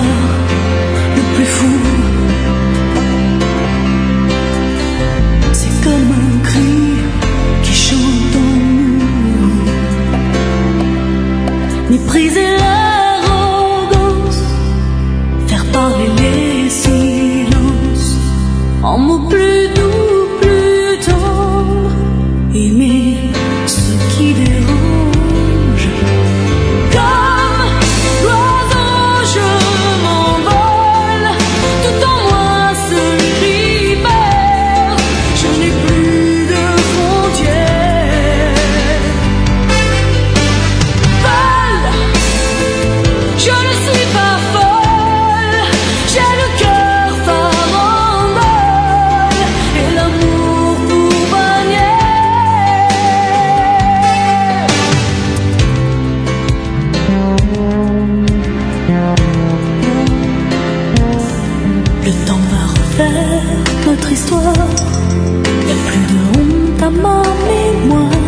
le plus fou. C'est comme un cri qui chante en nous. Mépriser l'arrogance, faire parler les silences en mots plus doux, plus tendres, aimer ce qui dérange. Comme l'oiseau, je m'envole, tout en moi se libère. Je n'ai plus de frontières. Folle, je ne suis pas folle, j'ai le cœur farandole et l'amour pour bannière. Le temps va refaire notre histoire, y'a plus de honte à ma mémoire.